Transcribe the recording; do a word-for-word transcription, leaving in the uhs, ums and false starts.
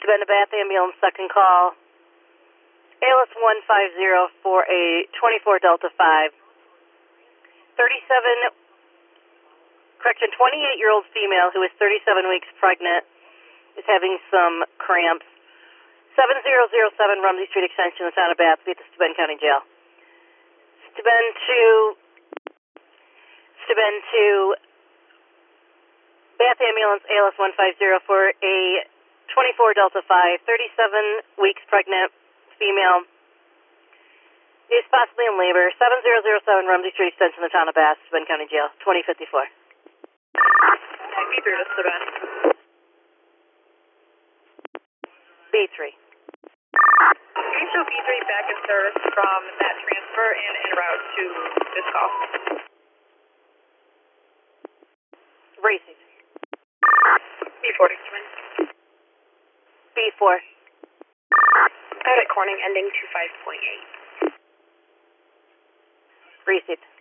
Bend a Bath ambulance, second call. A L S one five zero for a twenty-four Delta five. thirty-seven, correction, twenty-eight-year-old female who is thirty-seven weeks pregnant is having some cramps. seven zero zero seven Rumsey Street Extension, the town of Bath, be at the Steuben County Jail. Steuben to, Steuben to Bath ambulance, A L S one five zero for a twenty-four Delta five, thirty-seven weeks pregnant female is possibly in labor. seven zero zero seven Rumsey Street Extension, the town of Bath, Steuben County Jail, twenty fifty-four. B three to Steuben. B three. Can you show B three back in service from that transfer and en route to this call? Racing. B four to Steuben. B four. Out at Corning, ending two five point eight. Received.